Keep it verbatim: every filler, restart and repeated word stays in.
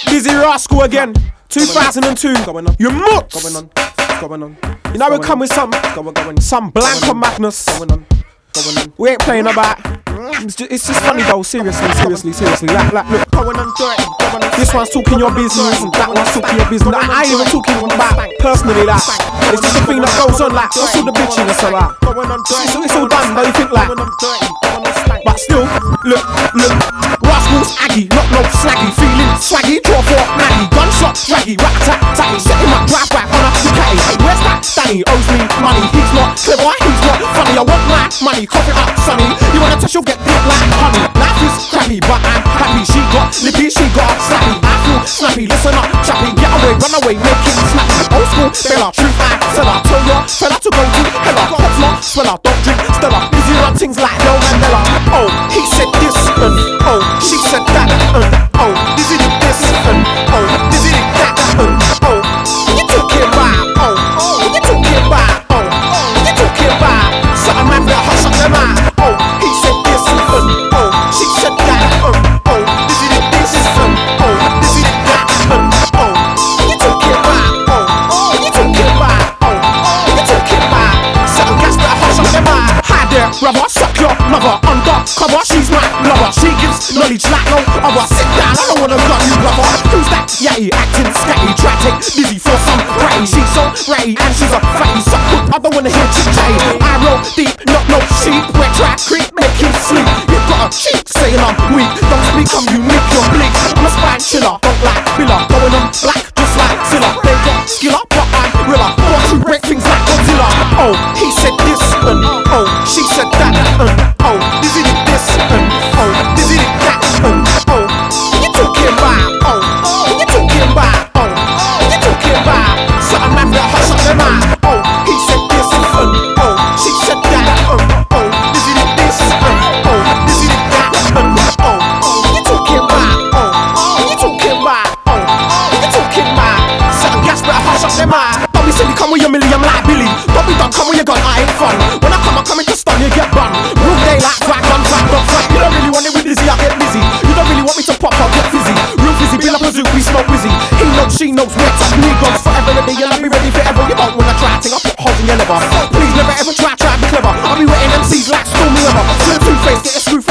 Dizzy Rascal again. two thousand two. You mutt. You know we come with some, some Blanco madness. We ain't playing about. It's just, it's just funny though. Seriously, seriously, seriously. Like, like, look. This one's talking your business and that one's talking your business. I ain't even talking about personally. Like, it's just a thing that goes on. Like, what's all the bitchiness about? It's, it's all done. Don't you think like? But still, look, look. Rascals Aggie, not no slaggy. Feeling swaggy, draw for Maggie. Gunshot draggy, rat tat tatty. Setting my drive back on a Ducati. Where's that Danny? Owes me money. He's not clever, he's not funny. I want my money, cough it up, sonny. You wanna touch, you'll get deep like honey. Life is crappy, but I'm happy. She got lippy, she got slappy. I feel snappy, listen up, chappy. Get away, run away, make it snappy. Old school, Bella, truth I tell her. Tell ya, fella to go to hella. Hopla, swella, don't drink Stella. Busy run things like no Mandela. Oh, he said this and oh, she said that and oh, this is this and oh, this is that and oh, you talking about oh, oh, you talking about oh, oh, you talking about something man that hush up them out. Oh, he said this and oh, she said that and oh, this is this and oh, this is that and oh, you talking about oh, oh, you talking about oh, oh, you talking about something gas that hush up them out. Hi there, brother, suck your mother undercover. She's my lover. She gives knowledge like no other. Sit down, I don't wanna gun you, brother. Who's that? Yatty, acting scatty. Try to take Dizzy for some ratty. She's so ratty and she's a fatty. Suck good, I don't wanna hear chit chatty. I roll deep, not no sheep. Wet try creep, make you sleep. You got a cheek saying I'm weak. Don't speak, I'm unique, you're bleak. I'm a spine chiller, don't like Billa. Going on black, just like Zilla. They got skiller, but I'm Rilla. Watch you break things like Godzilla. Oh, he said this and oh, she said that and oh, this is this and oh, this is that and oh, you talking about oh, oh, you talking about oh, oh, you talking about something man that hush up them out. Oh, he said this and oh, she said that and oh, this is this and oh, this is that and oh, you talking about oh, oh, you talking about oh, oh, you talking about something gas better hush up them out. Don't be silly, come with your million like Billy. Don't be done, come with your gun, I ain't fun. When I come, I come in to stun, you get bun. Real day like crack, gun, crack, don't fight. You don't really want it with Dizzy, I get busy. You don't really want me to pop, I'll get fizzy. Real fizzy, be like a zoo, we smoke wizzy. He knows, she knows, we're tough Negroes. Forever and a day, you'll be ready forever. You don't wanna try, think I'll put holes in your liver. Please never ever try, try, be clever. I'll be wetting M Cs like Stormy Weather. To the two-face, get a screw